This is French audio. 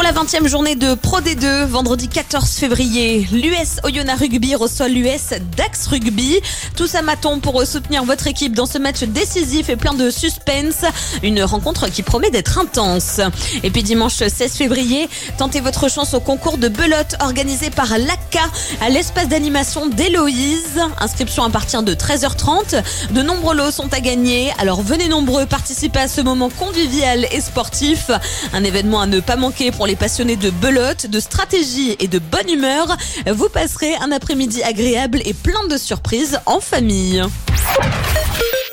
la 20e journée de Pro D2, vendredi 14 février, l'US Oyonnax Rugby reçoit l'US Dax Rugby. Tous à Maton pour soutenir votre équipe dans ce match décisif et plein de suspense. Une rencontre qui promet d'être intense. Et puis dimanche 16 février, tentez votre chance au concours de belote organisé par l'ACA à l'espace d'animation d'Héloïse. Inscription à partir de 13h30. De nombreux lots sont à gagner. Alors venez nombreux participer à ce moment convivial et sportif. Un événement à ne pas manquer pour les passionnés de belote, de stratégie et de bonne humeur. Vous passerez un après-midi agréable et plein de surprises en famille.